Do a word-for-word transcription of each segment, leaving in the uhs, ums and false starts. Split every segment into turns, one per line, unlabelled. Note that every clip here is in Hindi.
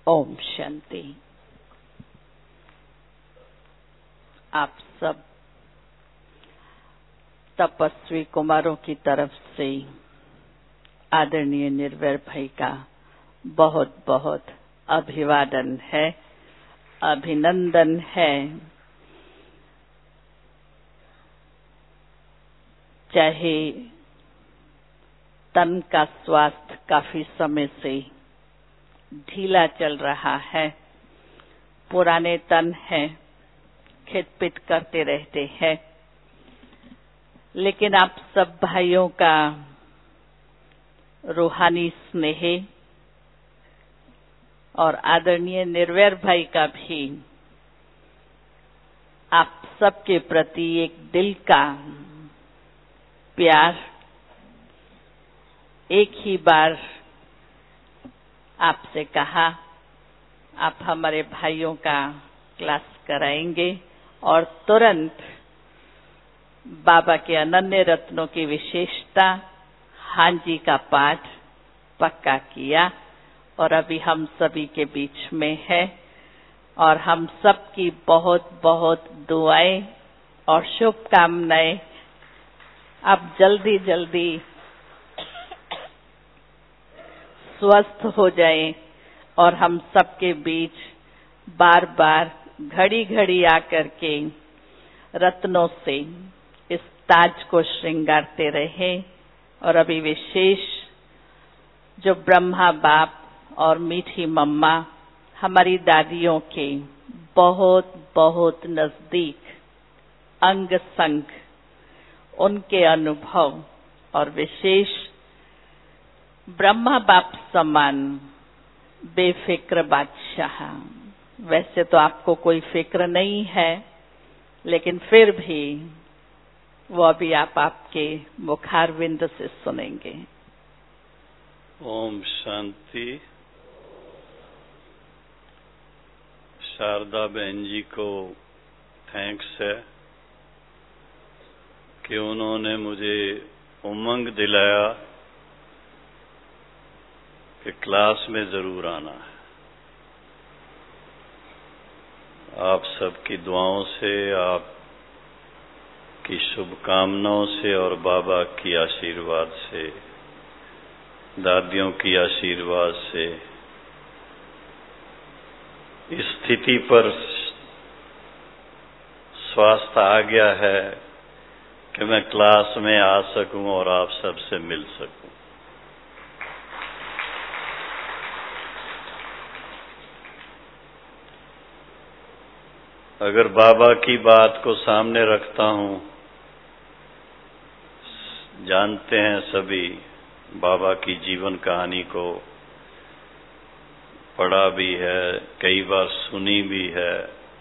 ओम शांति। आप सब तपस्वी कुमारों की तरफ से आदरणीय निर्वैर भाई का बहुत बहुत अभिवादन है, अभिनंदन है। चाहे तन का स्वास्थ्य काफी समय से ढीला चल रहा है, पुराने तन है, खिटपिट करते रहते हैं, लेकिन आप सब भाइयों का रूहानी स्नेह और आदरणीय निर्वैर भाई का भी आप सबके प्रति एक दिल का प्यार एक ही बार आपसे कहा आप हमारे भाइयों का क्लास कराएंगे और तुरंत बाबा के अनन्य रत्नों की विशेषता हांजी का पाठ पक्का किया और अभी हम सभी के बीच में है और हम सबकी बहुत बहुत दुआएं और शुभकामनाएं आप जल्दी जल्दी स्वस्थ हो जाएं और हम सबके बीच बार बार घड़ी घड़ी आकर के रत्नों से इस ताज को श्रृंगारते रहे। और अभी विशेष जो ब्रह्मा बाप और मीठी मम्मा हमारी दादियों के बहुत बहुत नजदीक अंग संग उनके अनुभव और विशेष ब्रह्मा बाप समान बेफिक्र बादशाह। वैसे तो आपको कोई फिक्र नहीं है, लेकिन फिर भी वो अभी आप आपके मुखारविंद से सुनेंगे।
ओम शांति। शारदा बहन जी को थैंक्स है कि उन्होंने मुझे उमंग दिलाया कि क्लास में जरूर आना है। आप सबकी दुआओं से, आपकी शुभकामनाओं से और बाबा की आशीर्वाद से, दादियों की आशीर्वाद से इस स्थिति पर स्वास्थ्य आ गया है कि मैं क्लास में आ सकूं और आप सबसे मिल सकूं। अगर बाबा की बात को सामने रखता हूं, जानते हैं सभी बाबा की जीवन कहानी को, पढ़ा भी है, कई बार सुनी भी है।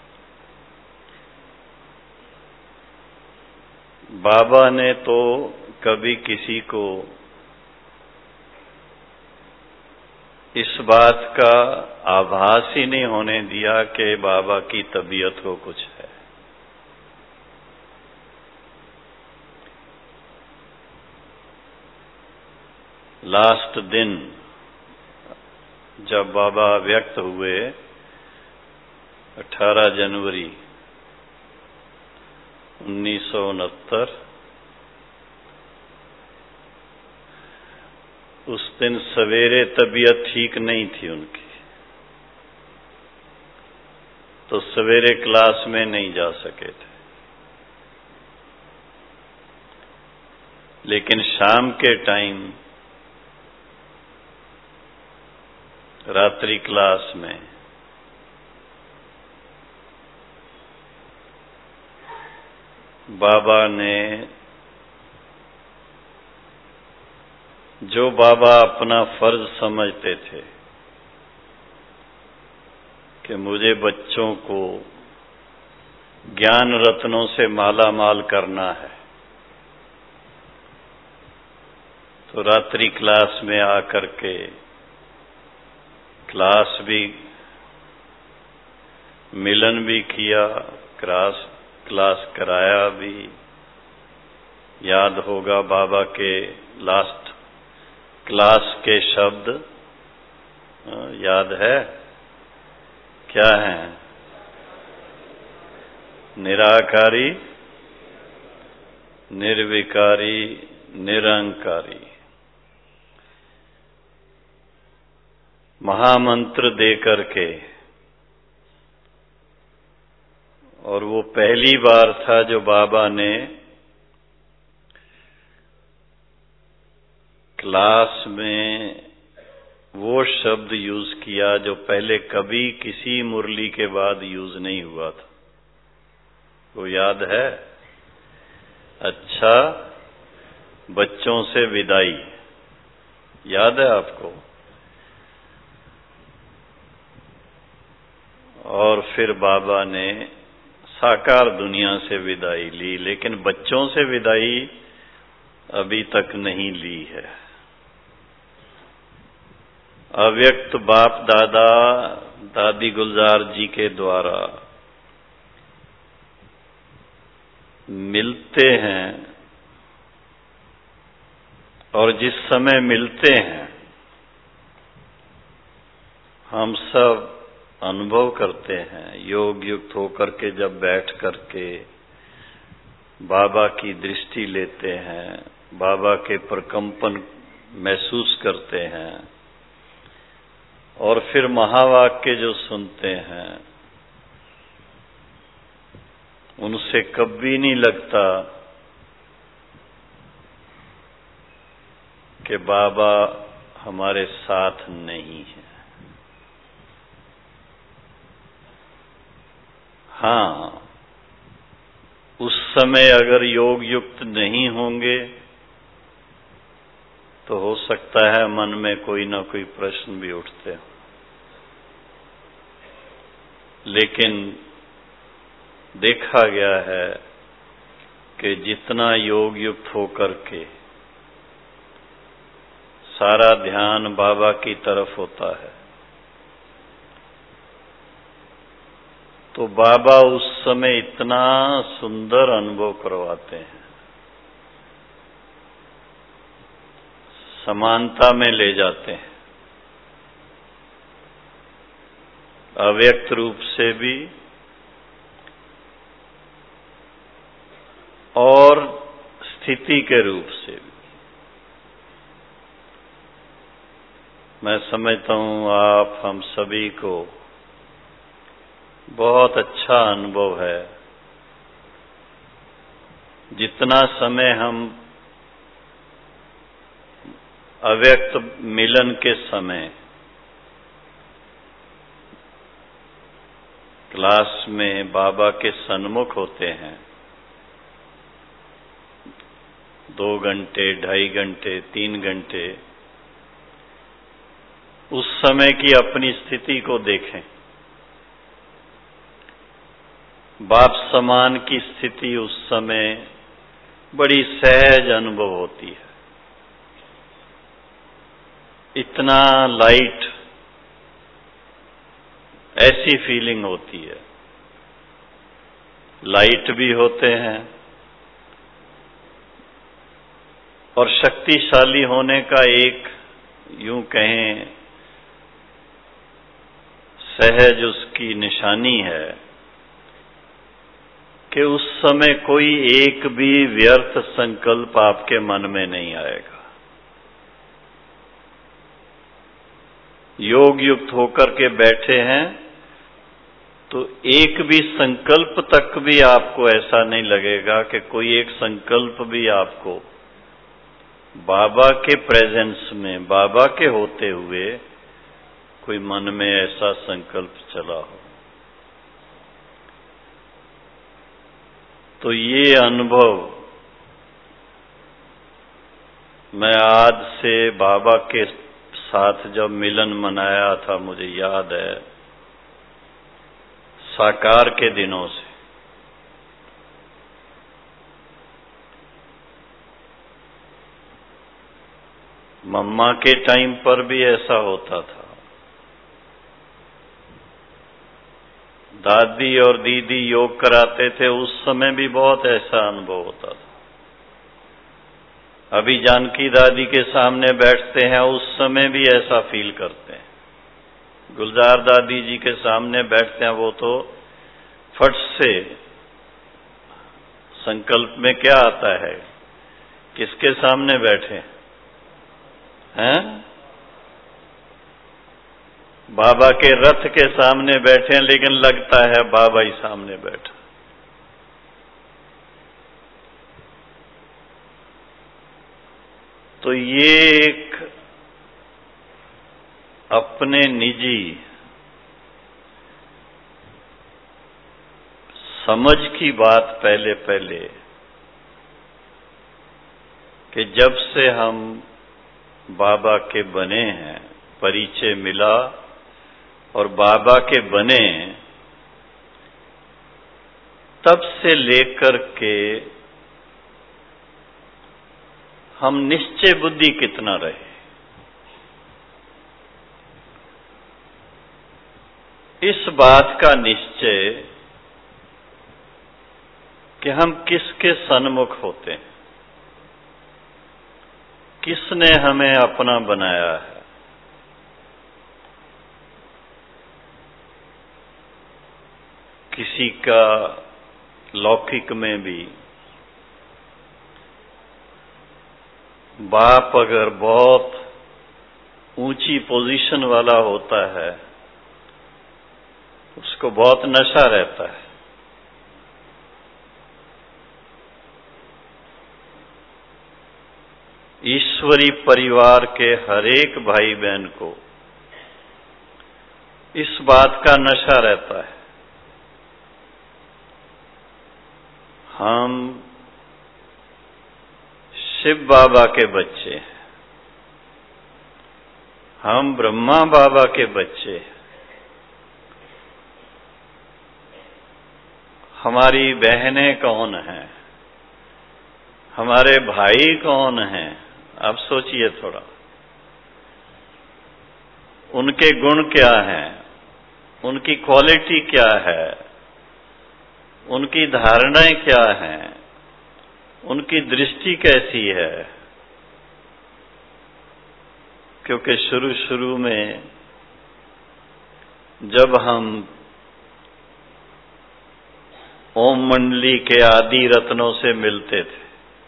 बाबा ने तो कभी किसी को इस बात का आभास ही नहीं होने दिया कि बाबा की तबीयत को कुछ है। लास्ट दिन जब बाबा व्यक्त हुए अठारह जनवरी उन्नीस सौ उनहत्तर, उस दिन सवेरे तबीयत ठीक नहीं थी उनकी, तो सवेरे क्लास में नहीं जा सके थे। लेकिन शाम के टाइम रात्रि क्लास में बाबा ने जो बाबा अपना फर्ज समझते थे कि मुझे बच्चों को ज्ञान रत्नों से माला माल करना है, तो रात्रि क्लास में आकर के क्लास भी मिलन भी किया, क्लास क्लास कराया भी। याद होगा बाबा के लास्ट क्लास के शब्द, याद है? क्या हैं? निराकारी, निर्विकारी, निरंकारी। महामंत्र दे करके, और वो पहली बार था जो बाबा ने क्लास में वो शब्द यूज किया जो पहले कभी किसी मुरली के बाद यूज नहीं हुआ था। वो याद है? अच्छा, बच्चों से विदाई याद है आपको? और फिर बाबा ने साकार दुनिया से विदाई ली, लेकिन बच्चों से विदाई अभी तक नहीं ली है। अव्यक्त बाप दादा दादी गुलजार जी के द्वारा मिलते हैं, और जिस समय मिलते हैं हम सब अनुभव करते हैं, योग युक्त होकर के जब बैठ करके बाबा की दृष्टि लेते हैं, बाबा के प्रकंपन महसूस करते हैं, और फिर महावाक्य जो सुनते हैं, उनसे कभी नहीं लगता कि बाबा हमारे साथ नहीं है। हाँ, उस समय अगर योग युक्त नहीं होंगे तो हो सकता है मन में कोई ना कोई प्रश्न भी उठते हो, लेकिन देखा गया है कि जितना योग युक्त होकर के सारा ध्यान बाबा की तरफ होता है, तो बाबा उस समय इतना सुंदर अनुभव करवाते हैं, समानता में ले जाते हैं, अव्यक्त रूप से भी और स्थिति के रूप से भी। मैं समझता हूं आप हम सभी को बहुत अच्छा अनुभव है। जितना समय हम अव्यक्त मिलन के समय क्लास में बाबा के सन्मुख होते हैं, दो घंटे, ढाई घंटे, तीन घंटे, उस समय की अपनी स्थिति को देखें। बाप समान की स्थिति उस समय बड़ी सहज अनुभव होती है। इतना लाइट, ऐसी फीलिंग होती है। लाइट भी होते हैं, और शक्तिशाली होने का एक, यूं कहें, सहज उसकी निशानी है कि उस समय कोई एक भी व्यर्थ संकल्प आपके मन में नहीं आएगा। योग युक्त होकर के बैठे हैं तो एक भी संकल्प तक भी आपको ऐसा नहीं लगेगा कि कोई एक संकल्प भी आपको बाबा के प्रेजेंस में, बाबा के होते हुए कोई मन में ऐसा संकल्प चला हो। तो ये अनुभव मैं आज से बाबा के साथ जब मिलन मनाया था, मुझे याद है, साकार के दिनों से। मम्मा के टाइम पर भी ऐसा होता था, दादी और दीदी योग कराते थे, उस समय भी बहुत ऐसा अनुभव होता था। अभी जानकी दादी के सामने बैठते हैं, उस समय भी ऐसा फील करते हैं। गुलजार दादी जी के सामने बैठते हैं, वो तो फट से संकल्प में क्या आता है, किसके सामने बैठे हैं? बाबा के रथ के सामने बैठे हैं, लेकिन लगता है बाबा ही सामने बैठा। तो ये एक अपने निजी समझ की बात पहले पहले कि जब से हम बाबा के बने हैं, परिचय मिला और बाबा के बने, तब से लेकर के हम निश्चय बुद्धि कितना रहे। इस बात का निश्चय कि हम किसके सन्मुख होते हैं, किसने हमें अपना बनाया है। किसी का लौकिक में भी बाप अगर बहुत ऊंची पोजीशन वाला होता है, उसको बहुत नशा रहता है। ईश्वरी परिवार के हरेक भाई बहन को इस बात का नशा रहता है, हम शिव बाबा के बच्चे हैं, हम ब्रह्मा बाबा के बच्चे हैं, हमारी बहनें कौन हैं, हमारे भाई कौन हैं। आप सोचिए थोड़ा, उनके गुण क्या हैं, उनकी क्वालिटी क्या है, उनकी धारणाएं क्या हैं, उनकी दृष्टि कैसी है। क्योंकि शुरू शुरू में जब हम ओम मंडली के आदि रत्नों से मिलते थे,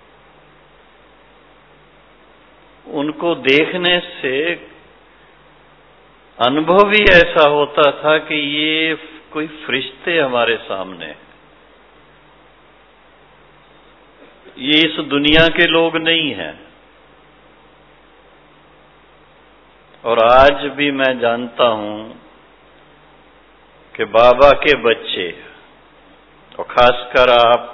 उनको देखने से अनुभव ही ऐसा होता था कि ये कोई फरिश्ते हमारे सामने, ये इस दुनिया के लोग नहीं हैं। और आज भी मैं जानता हूं कि बाबा के बच्चे, और खासकर आप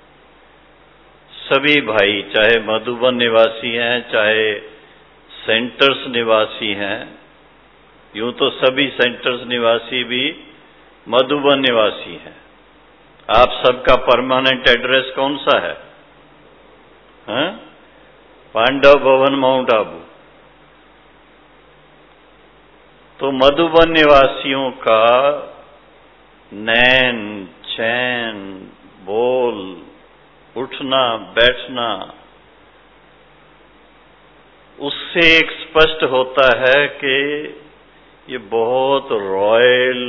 सभी भाई, चाहे मधुबन निवासी हैं, चाहे सेंटर्स निवासी हैं, यूं तो सभी सेंटर्स निवासी भी मधुबन निवासी हैं। आप सबका परमानेंट एड्रेस कौन सा है? हैं? पांडव भवन, माउंट आबू। तो मधुबन निवासियों का नैन, चैन, बोल, उठना बैठना, उससे एक स्पष्ट होता है कि ये बहुत रॉयल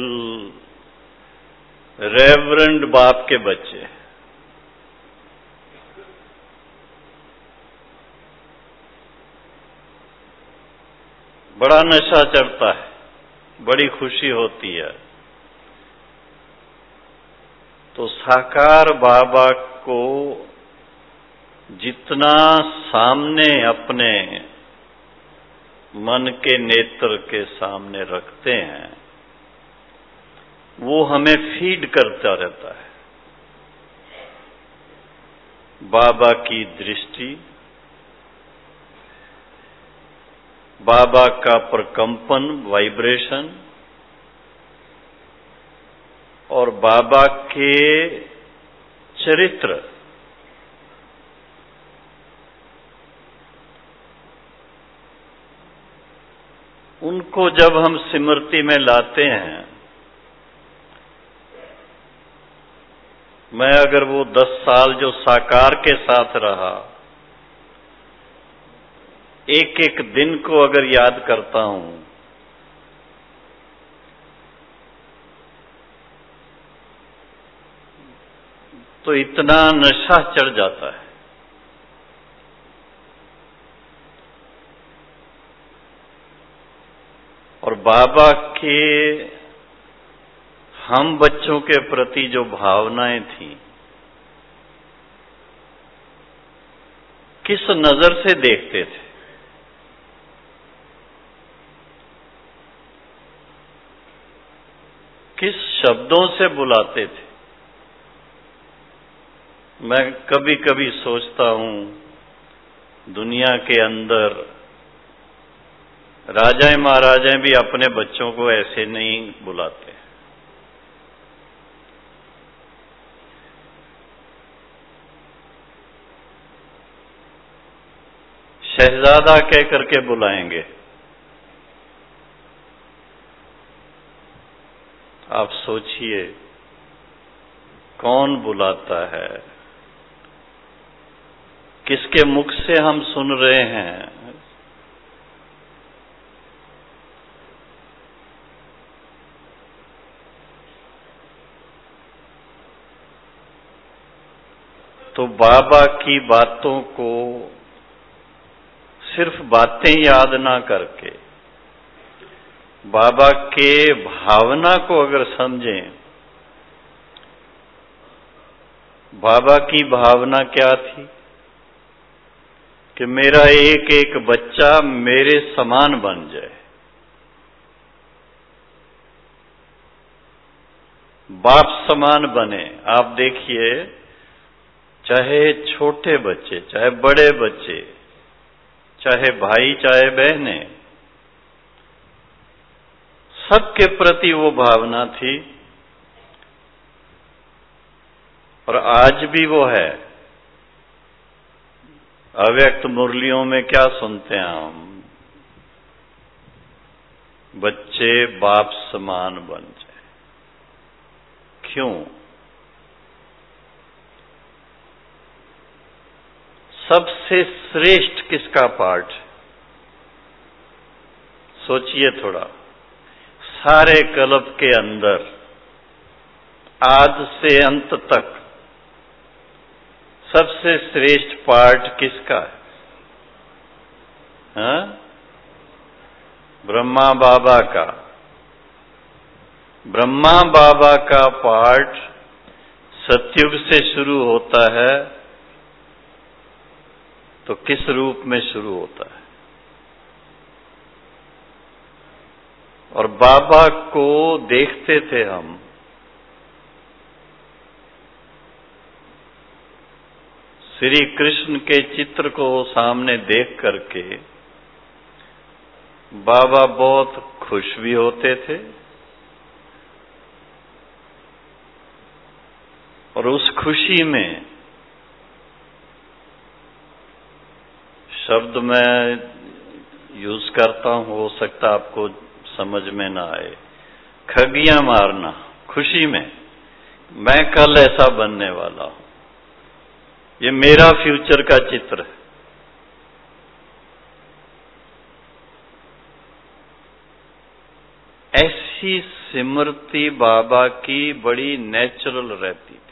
रेवरेंड बाप के बच्चे। बड़ा नशा चढ़ता है, बड़ी खुशी होती है। तो साकार बाबा को जितना सामने अपने मन के नेत्र के सामने रखते हैं, वो हमें फीड करता रहता है। बाबा की दृष्टि, बाबा का प्रकंपन, वाइब्रेशन, और बाबा के चरित्र, उनको जब हम स्मृति में लाते हैं, मैं अगर वो दस साल जो साकार के साथ रहा, एक एक दिन को अगर याद करता हूं, तो इतना नशा चढ़ जाता है। और बाबा के हम बच्चों के प्रति जो भावनाएं थी, किस नजर से देखते थे, किस शब्दों से बुलाते थे। मैं कभी कभी सोचता हूं, दुनिया के अंदर राजाएं महाराजाएं भी अपने बच्चों को ऐसे नहीं बुलाते। शहजादा कह करके बुलाएंगे। आप सोचिए कौन बुलाता है, किसके मुख से हम सुन रहे हैं। तो बाबा की बातों को सिर्फ बातें याद ना करके बाबा के भावना को अगर समझें, बाबा की भावना क्या थी कि मेरा एक एक बच्चा मेरे समान बन जाए, बाप समान बने। आप देखिए, चाहे छोटे बच्चे, चाहे बड़े बच्चे, चाहे भाई चाहे बहनें, सबके प्रति वो भावना थी और आज भी वो है। अव्यक्त मुरलियों में क्या सुनते हैं हम, बच्चे बाप समान बन जाए। क्यों? सबसे श्रेष्ठ किसका पाठ? सोचिए थोड़ा। सारे कल्प के अंदर आदि से अंत तक सबसे श्रेष्ठ पाठ किसका है? हाँ? ब्रह्मा बाबा का। ब्रह्मा बाबा का पाठ सतयुग से शुरू होता है, तो किस रूप में शुरू होता है? और बाबा को देखते थे हम, श्री कृष्ण के चित्र को सामने देख करके बाबा बहुत खुश भी होते थे और उस खुशी में शब्द मैं यूज करता हूं, हो सकता आपको समझ में ना आए, खगियां मारना खुशी में, मैं कल ऐसा बनने वाला हूं, ये मेरा फ्यूचर का चित्र है। ऐसी स्मृति बाबा की बड़ी नेचुरल रहती थी।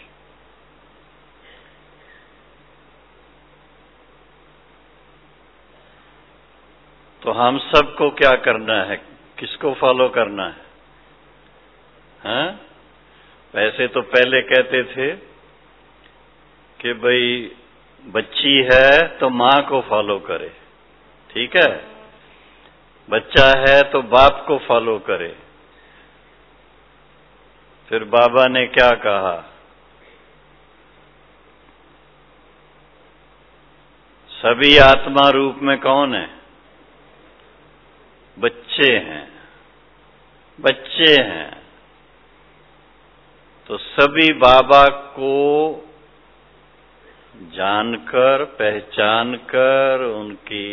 तो हम सबको क्या करना है, किसको फॉलो करना है? हाँ? वैसे तो पहले कहते थे कि भाई बच्ची है तो माँ को फॉलो करे, ठीक है, बच्चा है तो बाप को फॉलो करे। फिर बाबा ने क्या कहा? सभी आत्मा रूप में कौन है? बच्चे हैं, बच्चे हैं। तो सभी बाबा को जानकर, पहचानकर, उनकी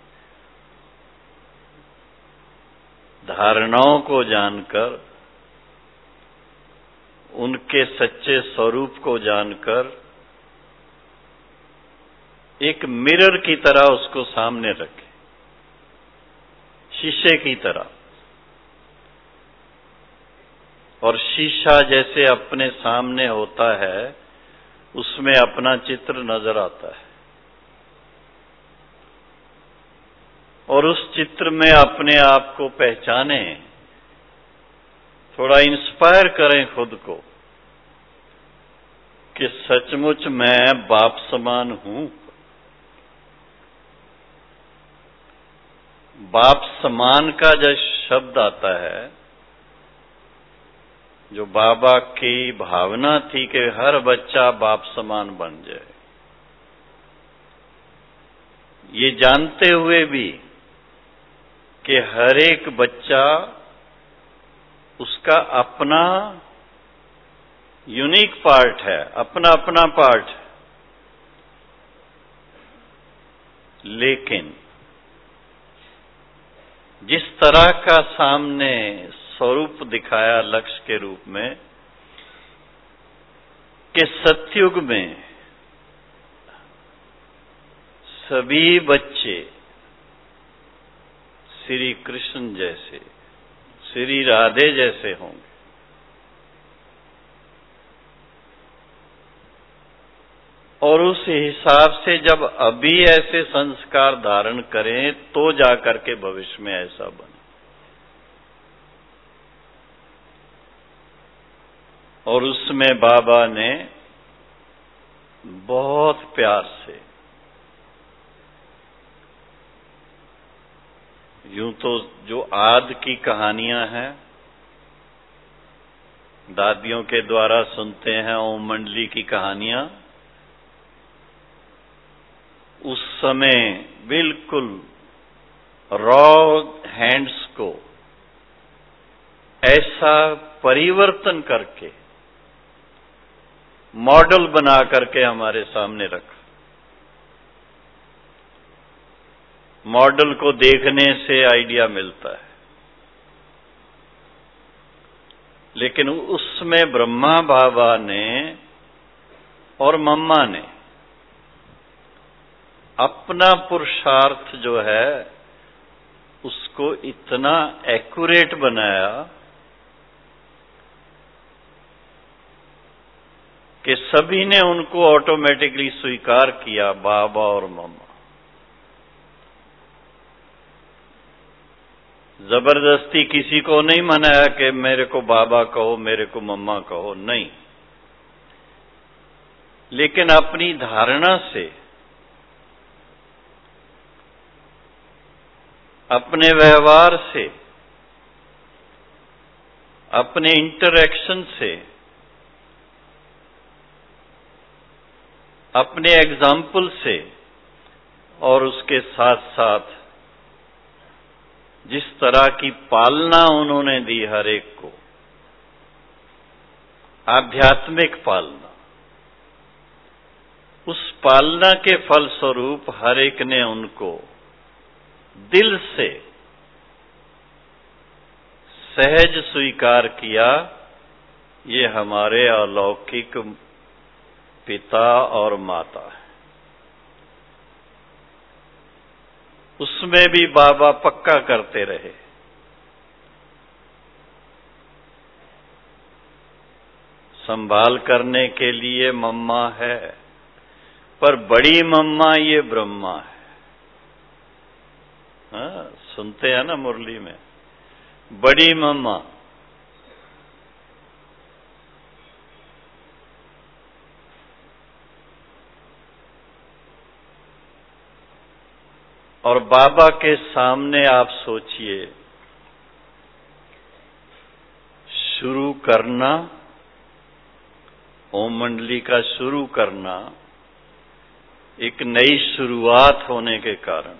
धारणाओं को जानकर, उनके सच्चे स्वरूप को जानकर, एक मिरर की तरह उसको सामने रखे, शीशे की तरह। और शीशा जैसे अपने सामने होता है, उसमें अपना चित्र नजर आता है और उस चित्र में अपने आप को पहचाने, थोड़ा इंस्पायर करें खुद को कि सचमुच मैं बाप समान हूं। बाप समान का जो शब्द आता है, जो बाबा की भावना थी कि हर बच्चा बाप समान बन जाए, ये जानते हुए भी कि हर एक बच्चा उसका अपना यूनिक पार्ट है, अपना अपना पार्ट है, लेकिन जिस तरह का सामने स्वरूप दिखाया लक्ष्य के रूप में कि सतयुग में सभी बच्चे श्री कृष्ण जैसे, श्री राधे जैसे होंगे, और उस हिसाब से जब अभी ऐसे संस्कार धारण करें तो जाकर के भविष्य में ऐसा बने। और उसमें बाबा ने बहुत प्यार से, यूं तो जो आदि की कहानियां हैं दादियों के द्वारा सुनते हैं, ओम मंडली की कहानियां, उस समय बिल्कुल रॉ हैंड्स को ऐसा परिवर्तन करके मॉडल बना करके हमारे सामने रखा। मॉडल को देखने से आइडिया मिलता है, लेकिन उसमें ब्रह्मा बाबा ने और मम्मा ने अपना पुरुषार्थ जो है उसको इतना एक्यूरेट बनाया कि सभी ने उनको ऑटोमेटिकली स्वीकार किया, बाबा और मम्मा। जबरदस्ती किसी को नहीं मनाया कि मेरे को बाबा कहो, मेरे को मम्मा कहो, नहीं, लेकिन अपनी धारणा से, अपने व्यवहार से, अपने इंटरैक्शन से, अपने एग्जाम्पल से और उसके साथ साथ जिस तरह की पालना उन्होंने दी हर एक को, आध्यात्मिक पालना, उस पालना के फलस्वरूप हर एक ने उनको दिल से सहज स्वीकार किया। ये हमारे अलौकिक पिता और माता है। उसमें भी बाबा पक्का करते रहे, संभाल करने के लिए मम्मा है, पर बड़ी मम्मा ये ब्रह्मा है। हाँ, सुनते हैं ना मुरली में, बड़ी मम्मा। और बाबा के सामने आप सोचिए, शुरू करना, ओम मंडली का शुरू करना एक नई शुरुआत होने के कारण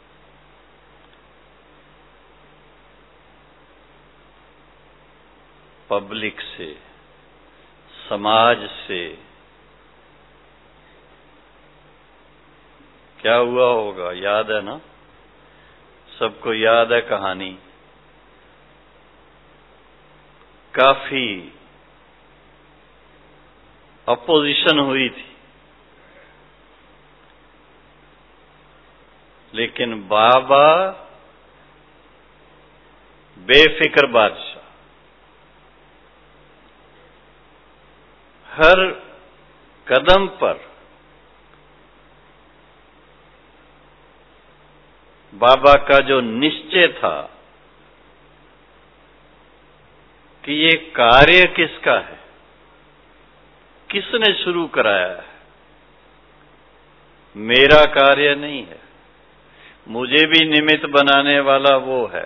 पब्लिक से, समाज से क्या हुआ होगा, याद है ना? सबको याद है कहानी। काफी अपोजिशन हुई थी, लेकिन बाबा बेफिक्र बादशाह, हर कदम पर बाबा का जो निश्चय था कि ये कार्य किसका है, किसने शुरू कराया है, मेरा कार्य नहीं है, मुझे भी निमित्त बनाने वाला वो है।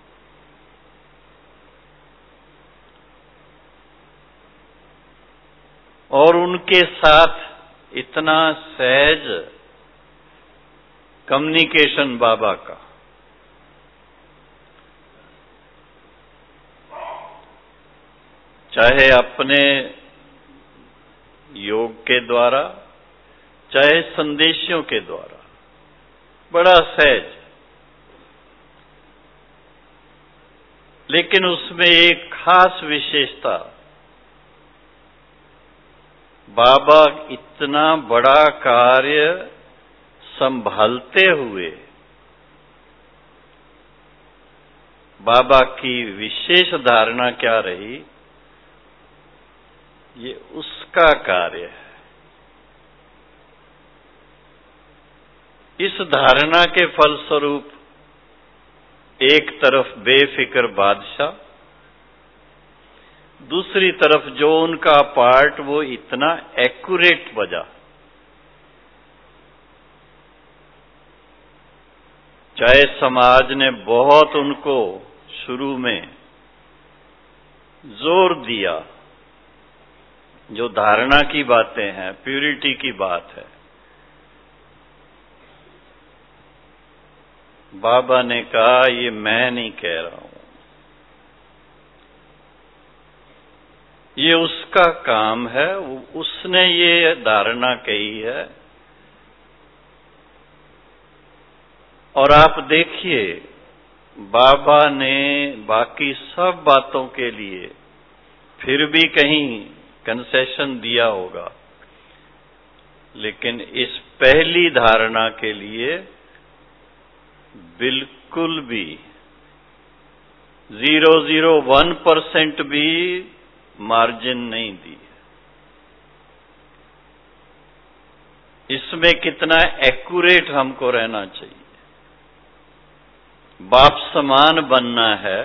और उनके साथ इतना सहज कम्युनिकेशन बाबा का, चाहे अपने योग के द्वारा, चाहे संदेशों के द्वारा, बड़ा सहज। लेकिन उसमें एक खास विशेषता, बाबा इतना बड़ा कार्य संभालते हुए बाबा की विशेष धारणा क्या रही, ये उसका कार्य है। इस धारणा के फलस्वरूप एक तरफ बेफिक्र बादशाह, दूसरी तरफ जो उनका पार्ट वो इतना एक्यूरेट बजा। चाहे समाज ने बहुत उनको शुरू में जोर दिया, जो धारणा की बातें हैं, प्यूरिटी की बात है, बाबा ने कहा ये मैं नहीं कह रहा हूं, ये उसका काम है, उसने ये धारणा कही है। और आप देखिए, बाबा ने बाकी सब बातों के लिए फिर भी कहीं कंसेशन दिया होगा, लेकिन इस पहली धारणा के लिए बिल्कुल भी जीरो जीरो वन परसेंट भी मार्जिन नहीं दी। इसमें कितना एक्यूरेट हमको रहना चाहिए। बाप समान बनना है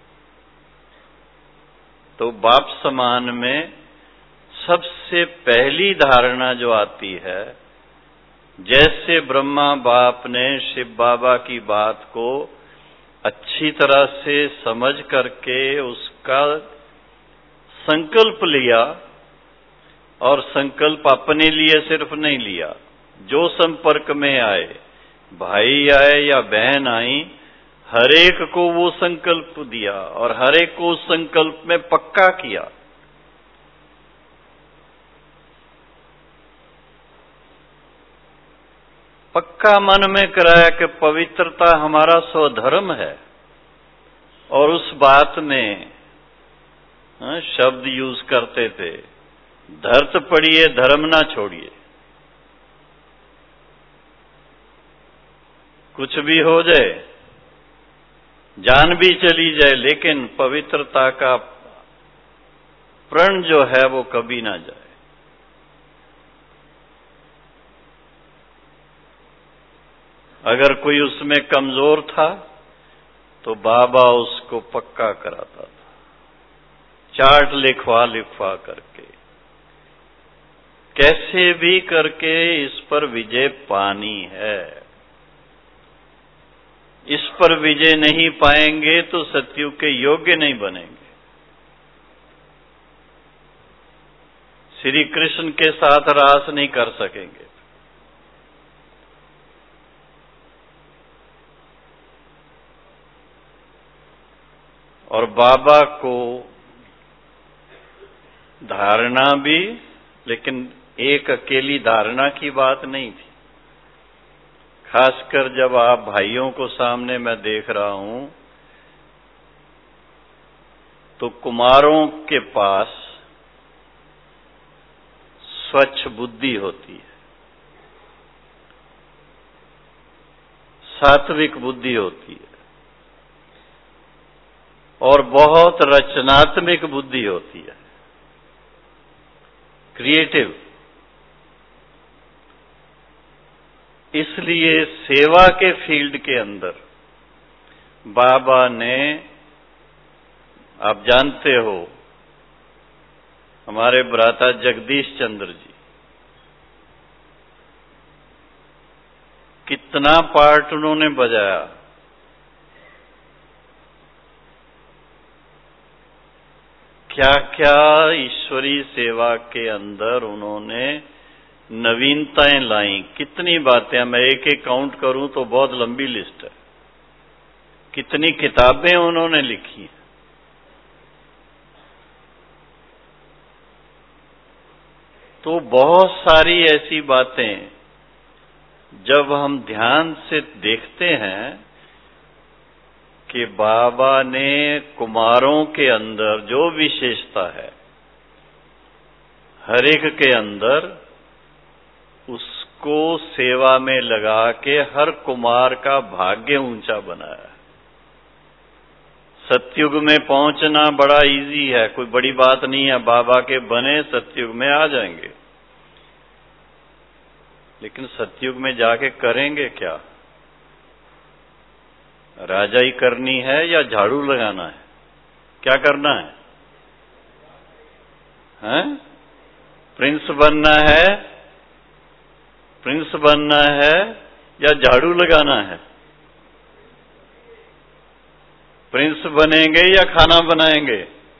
तो बाप समान में सबसे पहली धारणा जो आती है, जैसे ब्रह्मा बाप ने शिव बाबा की बात को अच्छी तरह से समझ करके उसका संकल्प लिया, और संकल्प अपने लिए सिर्फ नहीं लिया, जो संपर्क में आए, भाई आए या बहन आई, हर एक को वो संकल्प दिया और हर एक को उस संकल्प में पक्का किया। पक्का मन में कराया कि पवित्रता हमारा स्वधर्म है, और उस बात में हाँ, शब्द यूज करते थे, धरत पड़िए धर्म ना छोड़िए। कुछ भी हो जाए, जान भी चली जाए, लेकिन पवित्रता का प्रण जो है वो कभी ना जाए। अगर कोई उसमें कमजोर था तो बाबा उसको पक्का कराता था, चार्ट लिखवा लिखवा करके, कैसे भी करके इस पर विजय पानी है। इस पर विजय नहीं पाएंगे तो सतयुग के योग्य नहीं बनेंगे। श्री कृष्ण के साथ रास नहीं कर सकेंगे। और बाबा को धारणा भी, लेकिन एक अकेली धारणा की बात नहीं थी। खासकर जब आप भाइयों को सामने मैं देख रहा हूं, तो कुमारों के पास स्वच्छ बुद्धि होती है, सात्विक बुद्धि होती है, और बहुत रचनात्मक बुद्धि होती है, क्रिएटिव। इसलिए सेवा के फील्ड के अंदर बाबा ने, आप जानते हो, हमारे भ्राता जगदीश चंद्र जी कितना पार्ट उन्होंने बजाया। क्या क्या ईश्वरीय सेवा के अंदर उन्होंने नवीनताएं लाई, कितनी बातें, मैं एक एक काउंट करूं तो बहुत लंबी लिस्ट है। कितनी किताबें उन्होंने लिखी हैं। तो बहुत सारी ऐसी बातें जब हम ध्यान से देखते हैं कि बाबा ने कुमारों के अंदर जो विशेषता है हर एक के अंदर, उसको सेवा में लगा के हर कुमार का भाग्य ऊंचा बनाया। सतयुग में पहुंचना बड़ा इजी है, कोई बड़ी बात नहीं है। बाबा के बने सतयुग में आ जाएंगे, लेकिन सतयुग में जाके करेंगे क्या? राजाई करनी है या झाड़ू लगाना है? क्या करना है? हैं? प्रिंस बनना है, प्रिंस बनना है या झाड़ू लगाना है? प्रिंस बनेंगे या खाना बनाएंगे?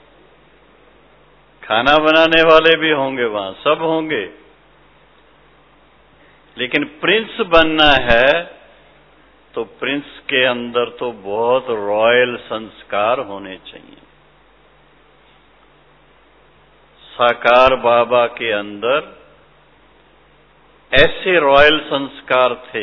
खाना बनाने वाले भी होंगे वहां, सब होंगे, लेकिन प्रिंस बनना है तो प्रिंस के अंदर तो बहुत रॉयल संस्कार होने चाहिए। साकार बाबा के अंदर ऐसे रॉयल संस्कार थे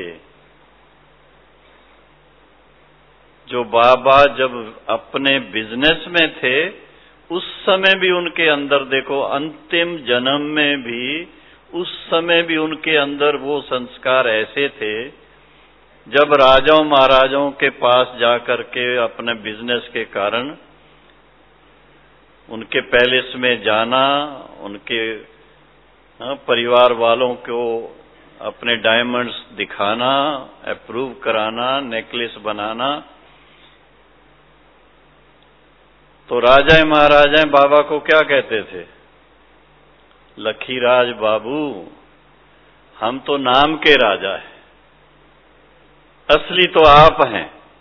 जो बाबा जब अपने बिजनेस में थे उस समय भी उनके अंदर, देखो अंतिम जन्म में भी, उस समय भी उनके अंदर वो संस्कार ऐसे थे। जब राजाओं महाराजाओं के पास जाकर के अपने बिजनेस के कारण उनके पैलेस में जाना, उनके परिवार वालों को अपने डायमंड्स दिखाना, अप्रूव कराना, नेकलेस बनाना, तो राजा महाराजाएं बाबा को क्या कहते थे? लखीराज बाबू, हम तो नाम के राजा हैं, असली तो आप हैं।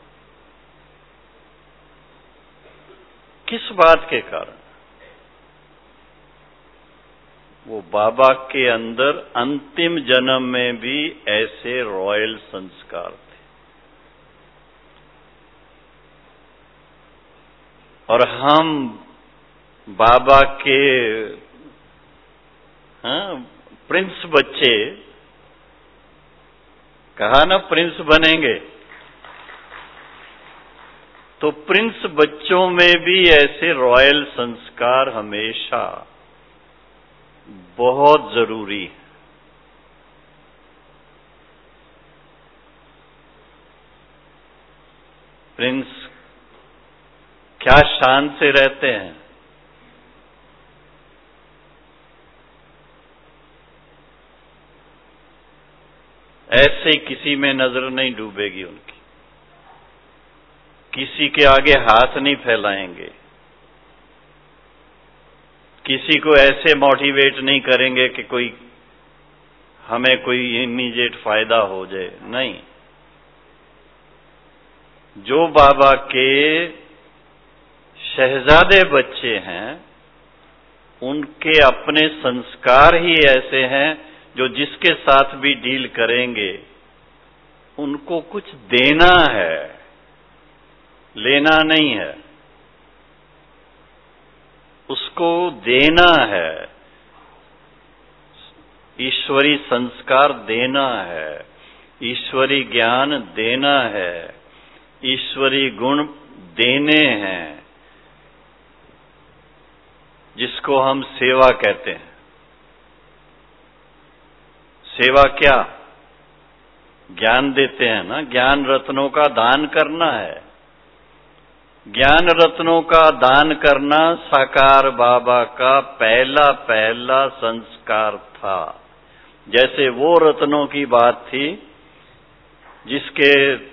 किस बात के कारण? वो बाबा के अंदर अंतिम जन्म में भी ऐसे रॉयल संस्कार थे। और हम बाबा के हाँ, प्रिंस बच्चे, कहा ना प्रिंस बनेंगे, तो प्रिंस बच्चों में भी ऐसे रॉयल संस्कार हमेशा बहुत जरूरी है। प्रिंस क्या शान से रहते हैं, ऐसे किसी में नजर नहीं डूबेगी उनकी, किसी के आगे हाथ नहीं फैलाएंगे, किसी को ऐसे मोटिवेट नहीं करेंगे कि कोई हमें कोई इमीडिएट फायदा हो जाए, नहीं। जो बाबा के शहजादे बच्चे हैं उनके अपने संस्कार ही ऐसे हैं जो जिसके साथ भी डील करेंगे उनको कुछ देना है, लेना नहीं है, उसको देना है, ईश्वरी संस्कार देना है, ईश्वरी ज्ञान देना है, ईश्वरी गुण देने हैं, जिसको हम सेवा कहते हैं। सेवा क्या? ज्ञान देते हैं ना, ज्ञान रत्नों का दान करना है। ज्ञान रत्नों का दान करना साकार बाबा का पहला पहला संस्कार था। जैसे वो रत्नों की बात थी जिसके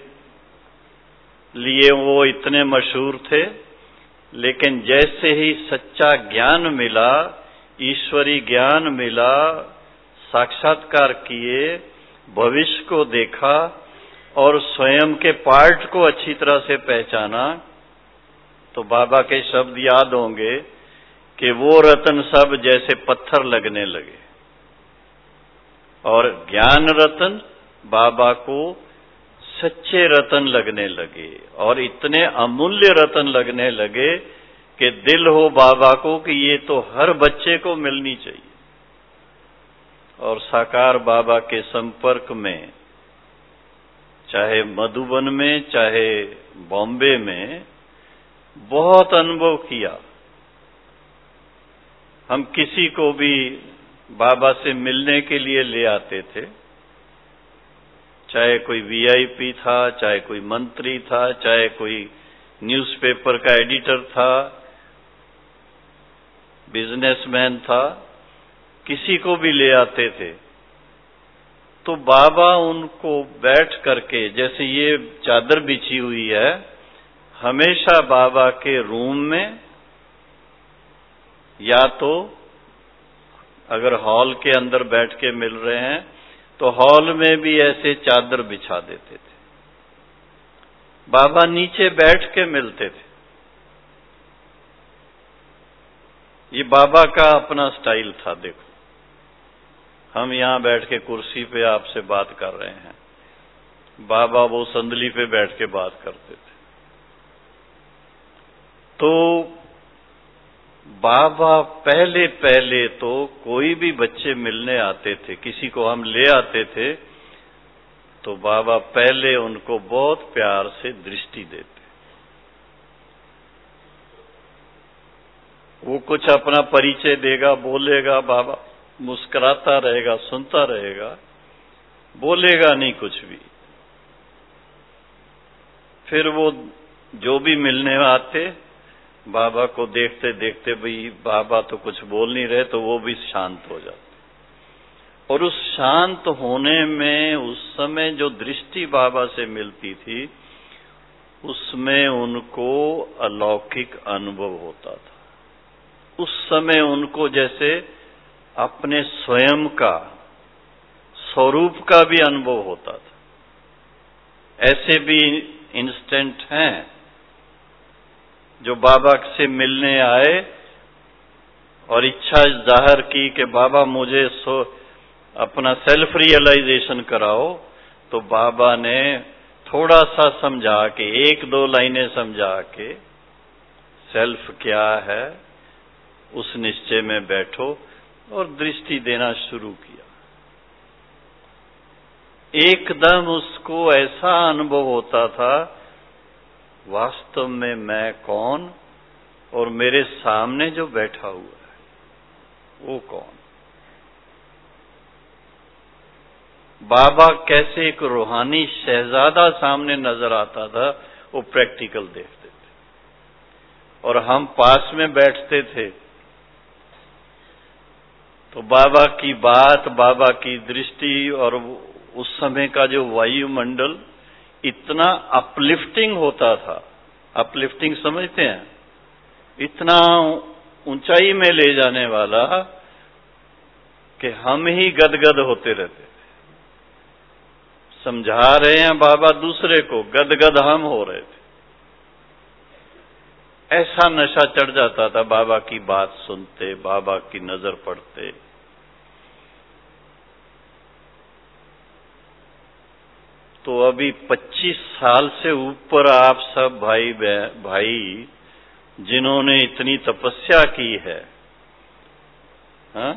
लिए वो इतने मशहूर थे, लेकिन जैसे ही सच्चा ज्ञान मिला, ईश्वरी ज्ञान मिला, साक्षात्कार किए, भविष्य को देखा और स्वयं के पार्ट को अच्छी तरह से पहचाना, तो बाबा के शब्द याद होंगे कि वो रतन सब जैसे पत्थर लगने लगे और ज्ञान रतन बाबा को सच्चे रतन लगने लगे और इतने अमूल्य रतन लगने लगे कि दिल हो बाबा को कि ये तो हर बच्चे को मिलनी चाहिए। और साकार बाबा के संपर्क में, चाहे मधुबन में चाहे बॉम्बे में, बहुत अनुभव किया। हम किसी को भी बाबा से मिलने के लिए ले आते थे, चाहे कोई वीआईपी था, चाहे कोई मंत्री था, चाहे कोई न्यूज़पेपर का एडिटर था, बिजनेसमैन था, किसी को भी ले आते थे तो बाबा उनको बैठ करके, जैसे ये चादर बिछी हुई है, हमेशा बाबा के रूम में, या तो अगर हॉल के अंदर बैठ के मिल रहे हैं तो हॉल में भी ऐसे चादर बिछा देते थे। बाबा नीचे बैठ के मिलते थे। ये बाबा का अपना स्टाइल था। देखो, हम यहां बैठ के कुर्सी पे आपसे बात कर रहे हैं, बाबा वो संदली पे बैठ के बात करते थे। तो बाबा पहले पहले तो कोई भी बच्चे मिलने आते थे, किसी को हम ले आते थे, तो बाबा पहले उनको बहुत प्यार से दृष्टि देते। वो कुछ अपना परिचय देगा, बोलेगा, बाबा मुस्कुराता रहेगा, सुनता रहेगा, बोलेगा नहीं कुछ भी। फिर वो जो भी मिलने आते, बाबा को देखते देखते भाई बाबा तो कुछ बोल नहीं रहे, तो वो भी शांत हो जाते। और उस शांत होने में उस समय जो दृष्टि बाबा से मिलती थी, उसमें उनको अलौकिक अनुभव होता था। उस समय उनको जैसे अपने स्वयं का स्वरूप का भी अनुभव होता था। ऐसे भी इंस्टेंट हैं जो बाबा से मिलने आए और इच्छा जाहिर की कि बाबा मुझे सो अपना सेल्फ रियलाइजेशन कराओ, तो बाबा ने थोड़ा सा समझा के, एक दो लाइनें समझा के, सेल्फ क्या है उस निश्चय में बैठो, और दृष्टि देना शुरू किया। एकदम उसको ऐसा अनुभव होता था, वास्तव में मैं कौन और मेरे सामने जो बैठा हुआ है वो कौन। बाबा कैसे एक रूहानी शहजादा सामने नजर आता था, वो प्रैक्टिकल देखते थे। और हम पास में बैठते थे तो बाबा की बात, बाबा की दृष्टि और उस समय का जो वायुमंडल इतना अपलिफ्टिंग होता था। अपलिफ्टिंग समझते हैं? इतना ऊंचाई में ले जाने वाला कि हम ही गदगद होते रहते थे। समझा रहे हैं बाबा दूसरे को, गदगद हम हो रहे थे। ऐसा नशा चढ़ जाता था बाबा की बात सुनते, बाबा की नजर पड़ते। तो अभी पच्चीस साल से ऊपर आप सब भाई भाई जिन्होंने इतनी तपस्या की है, हाँ?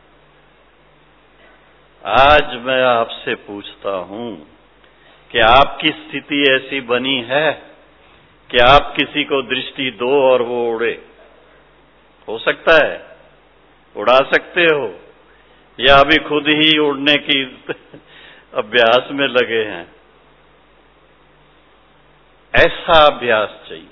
आज मैं आपसे पूछता हूं कि आपकी स्थिति ऐसी बनी है कि आप किसी को दृष्टि दो और वो उड़े? हो सकता है? उड़ा सकते हो? या अभी खुद ही उड़ने की अभ्यास में लगे हैं? ऐसा अभ्यास चाहिए।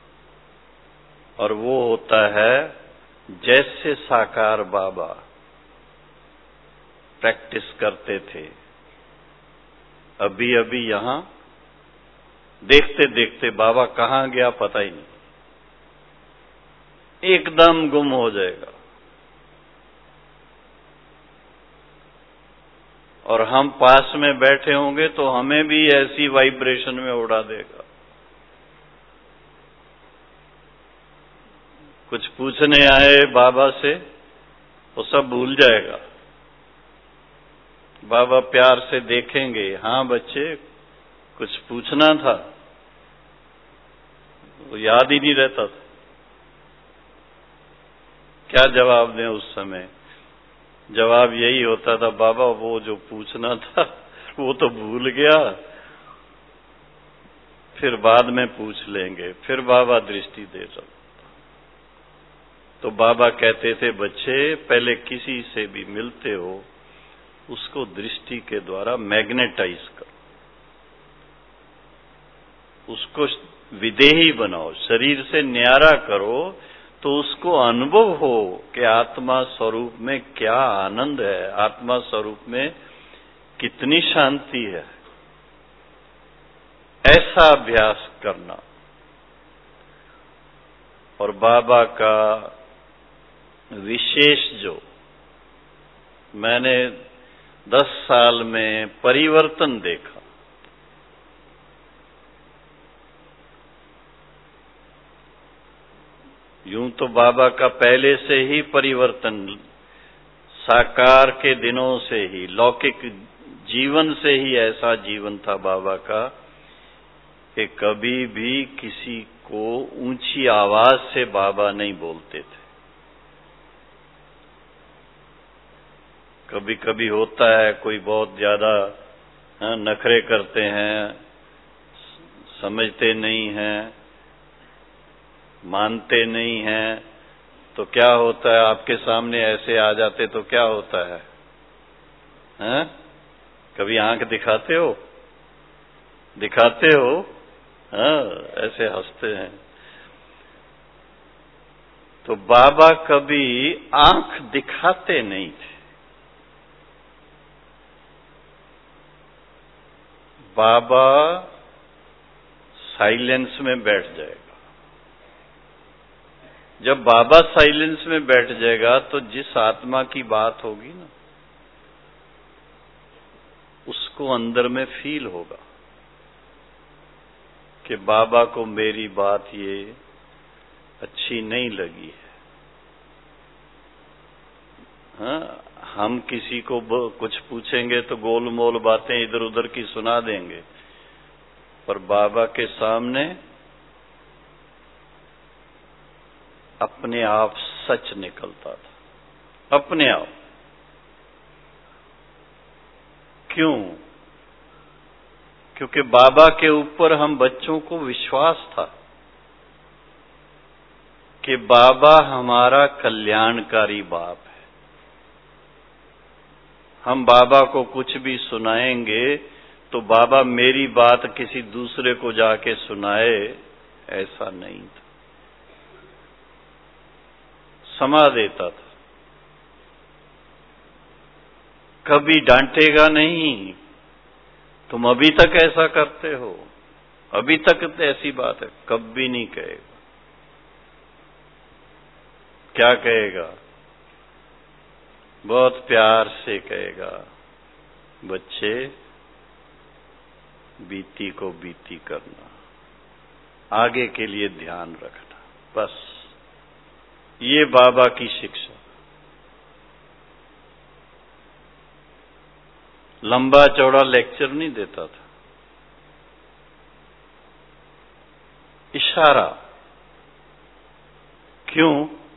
और वो होता है जैसे साकार बाबा प्रैक्टिस करते थे, अभी अभी यहां देखते देखते बाबा कहां गया पता ही नहीं, एकदम गुम हो जाएगा। और हम पास में बैठे होंगे तो हमें भी ऐसी वाइब्रेशन में उड़ा देगा। कुछ पूछने आए बाबा से वो सब भूल जाएगा। बाबा प्यार से देखेंगे, हाँ बच्चे कुछ पूछना था, वो याद ही नहीं रहता था क्या जवाब दें। उस समय जवाब यही होता था, बाबा वो जो पूछना था वो तो भूल गया, फिर बाद में पूछ लेंगे। फिर बाबा दृष्टि दे रहा। तो बाबा कहते थे, बच्चे पहले किसी से भी मिलते हो उसको दृष्टि के द्वारा मैग्नेटाइज करो, उसको विदेही बनाओ, शरीर से न्यारा करो, तो उसको अनुभव हो कि आत्मा स्वरूप में क्या आनंद है, आत्मा स्वरूप में कितनी शांति है। ऐसा अभ्यास करना। और बाबा का विशेष जो मैंने दस साल में परिवर्तन देखा, यूं तो बाबा का पहले से ही परिवर्तन, साकार के दिनों से ही, लौकिक जीवन से ही ऐसा जीवन था बाबा का कि कभी भी किसी को ऊंची आवाज से बाबा नहीं बोलते थे। कभी कभी होता है कोई बहुत ज्यादा नखरे करते हैं, समझते नहीं हैं, मानते नहीं हैं, तो क्या होता है, आपके सामने ऐसे आ जाते तो क्या होता है, हैं? कभी आंख दिखाते हो दिखाते हो हाँ, ऐसे हंसते हैं। तो बाबा कभी आंख दिखाते नहीं थे। बाबा साइलेंस में बैठ जाएगा। जब बाबा साइलेंस में बैठ जाएगा तो जिस आत्मा की बात होगी ना, उसको अंदर में फील होगा कि बाबा को मेरी बात ये अच्छी नहीं लगी है। हाँ, हम किसी को कुछ पूछेंगे तो गोलमोल बातें इधर उधर की सुना देंगे, पर बाबा के सामने अपने आप सच निकलता था, अपने आप। क्यों? क्योंकि बाबा के ऊपर हम बच्चों को विश्वास था कि बाबा हमारा कल्याणकारी बाप है। हम बाबा को कुछ भी सुनाएंगे तो बाबा मेरी बात किसी दूसरे को जाके सुनाए, ऐसा नहीं था। समा देता था, कभी डांटेगा नहीं, तुम अभी तक ऐसा करते हो, अभी तक तो ऐसी बात है, कभी नहीं कहेगा। क्या कहेगा? बहुत प्यार से कहेगा, बच्चे बीती को बीती करना, आगे के लिए ध्यान रखना, बस ये बाबा की शिक्षा। लंबा चौड़ा लेक्चर नहीं देता था, इशारा। क्यों?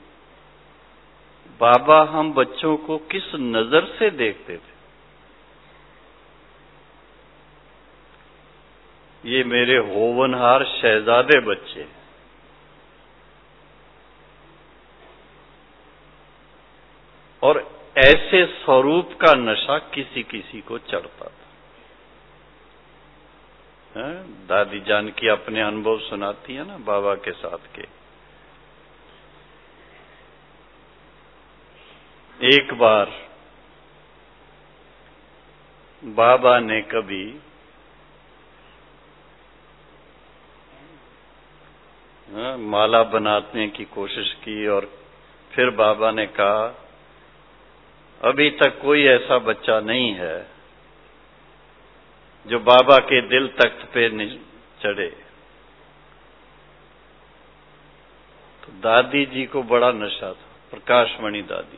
बाबा हम बच्चों को किस नजर से देखते थे? ये मेरे होवनहार शहजादे बच्चे, और ऐसे स्वरूप का नशा किसी किसी को चढ़ता था। है? दादी जान की अपने अनुभव सुनाती है ना बाबा के साथ के। एक बार बाबा ने कभी हाँ, माला बनाने की कोशिश की और फिर बाबा ने कहा अभी तक कोई ऐसा बच्चा नहीं है जो बाबा के दिल तख्त पे नहीं चढ़े। तो दादी जी को बड़ा नशा था, प्रकाशमणि दादी।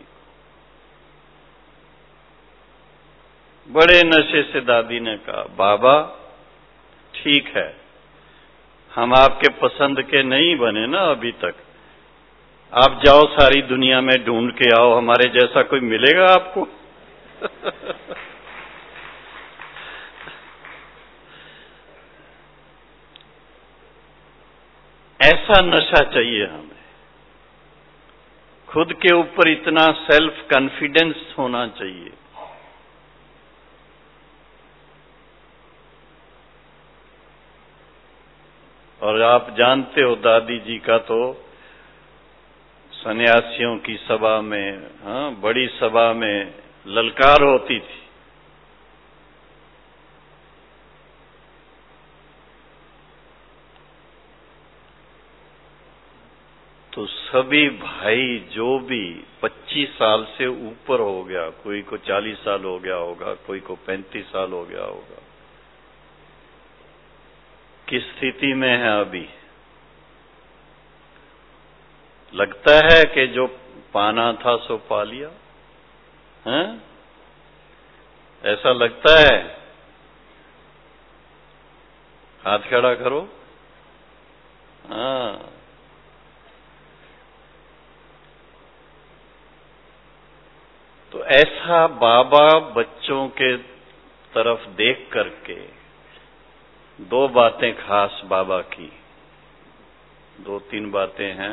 बड़े नशे से दादी ने कहा बाबा ठीक है, हम आपके पसंद के नहीं बने ना अभी तक, आप जाओ सारी दुनिया में ढूंढ के आओ, हमारे जैसा कोई मिलेगा आपको? ऐसा नशा चाहिए हमें, खुद के ऊपर इतना सेल्फ कॉन्फिडेंस होना चाहिए। और आप जानते हो दादी जी का तो सन्यासियों की सभा में, हाँ, बड़ी सभा में ललकार होती थी। तो सभी भाई जो भी पच्चीस साल से ऊपर हो गया, कोई को चालीस साल हो गया होगा, कोई को पैंतीस साल हो गया होगा, किस स्थिति में है अभी? लगता है कि जो पाना था सो पा लिया है? ऐसा लगता है? हाथ खड़ा करो। हाँ, तो ऐसा बाबा बच्चों के तरफ देख करके दो बातें खास बाबा की, दो तीन बातें हैं।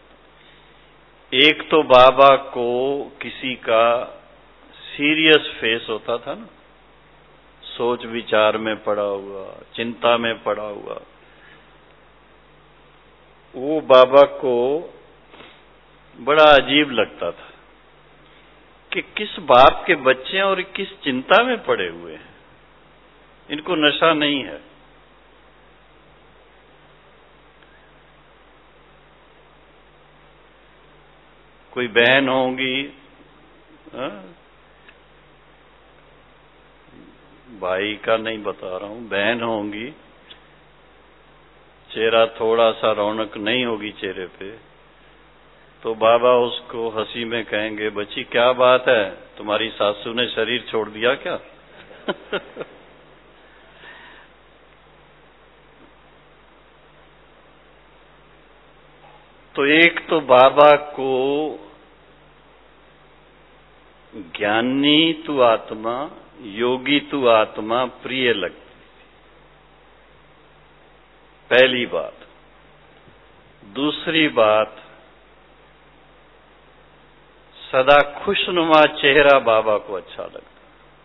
एक तो बाबा को किसी का सीरियस फेस होता था ना, सोच विचार में पड़ा हुआ, चिंता में पड़ा हुआ, वो बाबा को बड़ा अजीब लगता था कि किस बाप के बच्चे हैं और किस चिंता में पड़े हुए हैं, इनको नशा नहीं है। कोई बहन होंगी, हा? भाई का नहीं बता रहा हूं, बहन होंगी, चेहरा थोड़ा सा रौनक नहीं होगी चेहरे पे, तो बाबा उसको हंसी में कहेंगे बच्ची क्या बात है, तुम्हारी सासू ने शरीर छोड़ दिया क्या? तो एक तो बाबा को ज्ञानी तू आत्मा, योगी तू आत्मा प्रिय लगती, पहली बात। दूसरी बात, सदा खुशनुमा चेहरा बाबा को अच्छा लगता।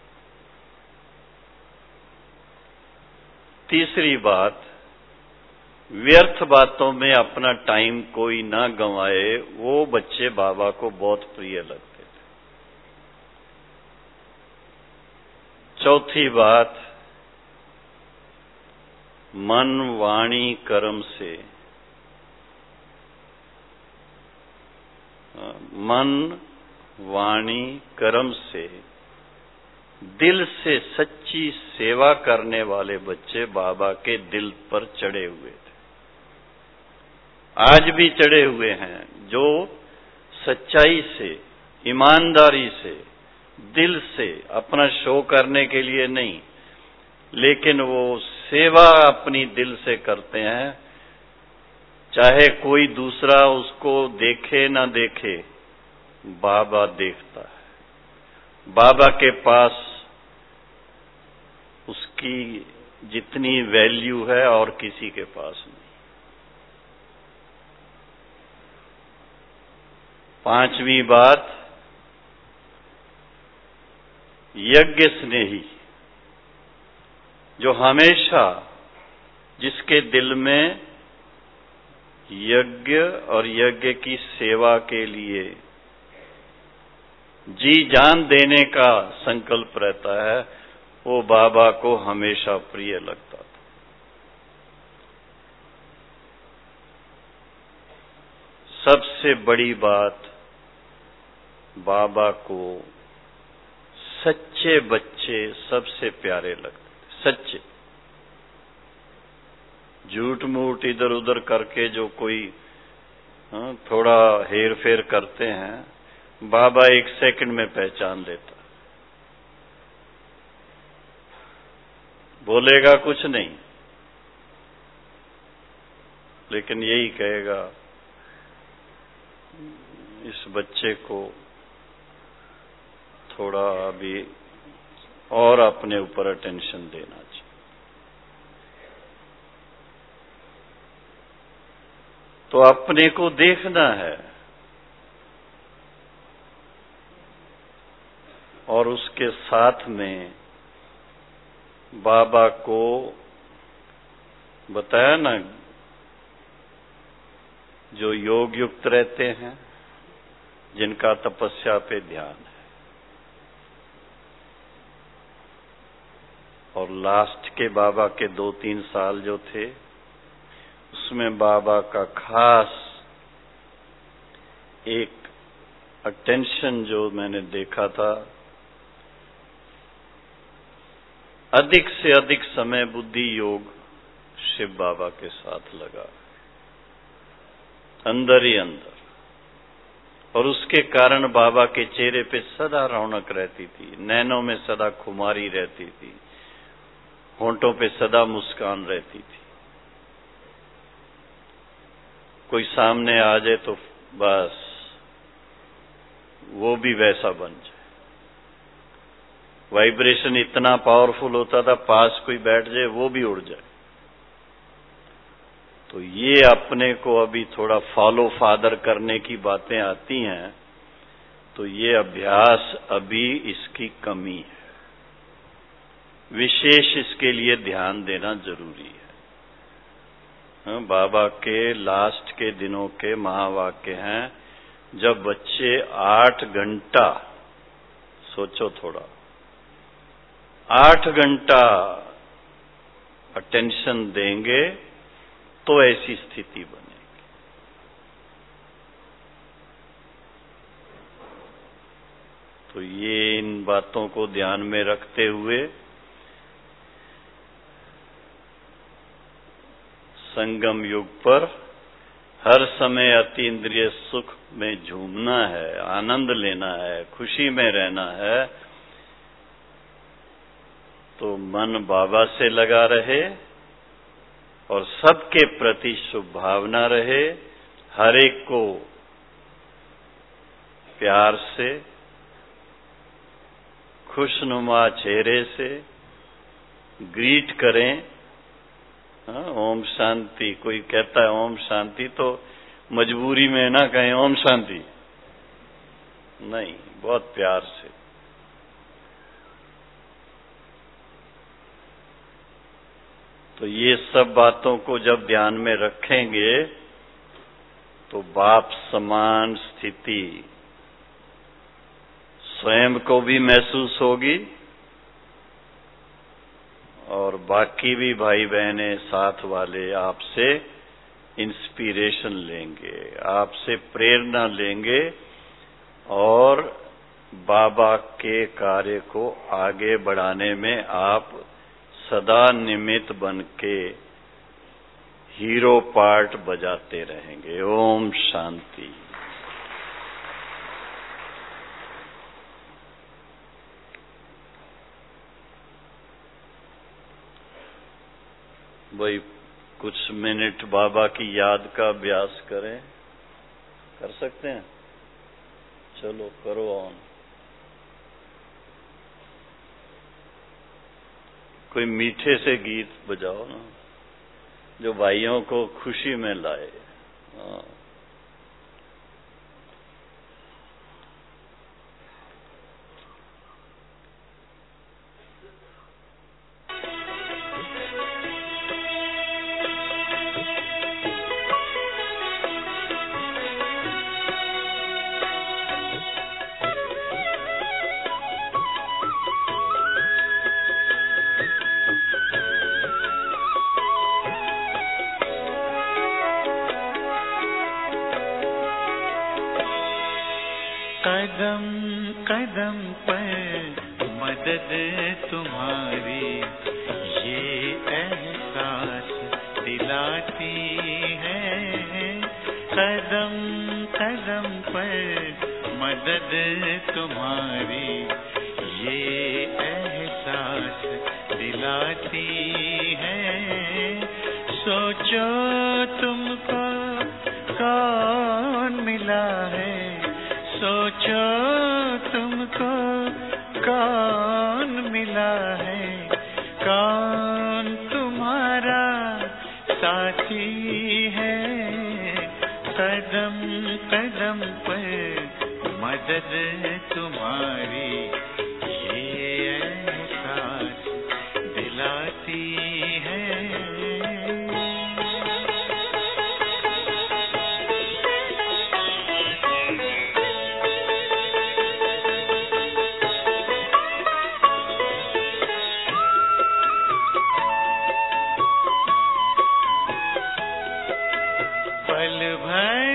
तीसरी बात, व्यर्थ बातों में अपना टाइम कोई ना गंवाए, वो बच्चे बाबा को बहुत प्रिय लगते थे। चौथी बात, मन वाणी कर्म से, मन वाणी कर्म से दिल से सच्ची सेवा करने वाले बच्चे बाबा के दिल पर चढ़े हुए थे, आज भी चढ़े हुए हैं, जो सच्चाई से, ईमानदारी से, दिल से, अपना शो करने के लिए नहीं, लेकिन वो सेवा अपनी दिल से करते हैं, चाहे कोई दूसरा उसको देखे ना देखे, बाबा देखता है। बाबा के पास उसकी जितनी वैल्यू है और किसी के पास नहीं। पांचवी बात, यज्ञ स्नेही, जो हमेशा जिसके दिल में यज्ञ और यज्ञ की सेवा के लिए जी जान देने का संकल्प रहता है, वो बाबा को हमेशा प्रिय लगता था। सबसे बड़ी बात, बाबा को सच्चे बच्चे सबसे प्यारे लगते, सच्चे। झूठ मूठ इधर उधर करके जो कोई हाँ, थोड़ा हेर फेर करते हैं, बाबा एक सेकंड में पहचान लेता। बोलेगा कुछ नहीं, लेकिन यही कहेगा, इस बच्चे को थोड़ा अभी और अपने ऊपर अटेंशन देना चाहिए। तो अपने को देखना है और उसके साथ में बाबा को बताया ना, जो योग युक्त रहते हैं, जिनका तपस्या पे ध्यान है, और लास्ट के बाबा के दो तीन साल जो थे, उसमें बाबा का खास एक अटेंशन जो मैंने देखा था, अधिक से अधिक समय बुद्धि योग शिव बाबा के साथ लगा, अंदर ही अंदर। और उसके कारण बाबा के चेहरे पे सदा रौनक रहती थी, नैनों में सदा खुमारी रहती थी, होंठों पे सदा मुस्कान रहती थी। कोई सामने आ जाए तो बस वो भी वैसा बन जाए। वाइब्रेशन इतना पावरफुल होता था, पास कोई बैठ जाए वो भी उड़ जाए। तो ये अपने को अभी थोड़ा फॉलो फादर करने की बातें आती हैं, तो ये अभ्यास अभी इसकी कमी है, विशेष इसके लिए ध्यान देना जरूरी है। बाबा के लास्ट के दिनों के महावाक्य हैं, जब बच्चे आठ घंटा, सोचो थोड़ा, आठ घंटा अटेंशन देंगे तो ऐसी स्थिति बनेगी। तो ये इन बातों को ध्यान में रखते हुए संगम युग पर हर समय अति इंद्रिय सुख में झूमना है, आनंद लेना है, खुशी में रहना है। तो मन बाबा से लगा रहे और सबके प्रति शुभ भावना रहे, हर एक को प्यार से, खुशनुमा चेहरे से ग्रीट करें। हाँ, ओम शांति। कोई कहता है ओम शांति, तो मजबूरी में ना कहें ओम शांति, नहीं, बहुत प्यार से। तो ये सब बातों को जब ध्यान में रखेंगे तो बाप समान स्थिति स्वयं को भी महसूस होगी और बाकी भी भाई बहनें साथ वाले आपसे इंस्पिरेशन लेंगे, आपसे प्रेरणा लेंगे और बाबा के कार्य को आगे बढ़ाने में आप सदा निमित्त बन के हीरो पार्ट बजाते रहेंगे। ओम शांति। भाई कुछ मिनट बाबा की याद का अभ्यास करें, कर सकते हैं? चलो करो ऑन। कोई मीठे से गीत बजाओ ना, जो भाइयों को खुशी में लाए। हाँ।
कदम कदम पर मदद तुम्हारी ये एहसास दिलाती है। कदम कदम पर मदद तुम्हारी ये एहसास दिलाती है। सोचो तुमको कौन मिला है, सोचो तुमको कौन मिला है, कौन तुम्हारा साथी है। कदम कदम पर मदद तुम्हारी ये एहसास दिलाती है। पल भर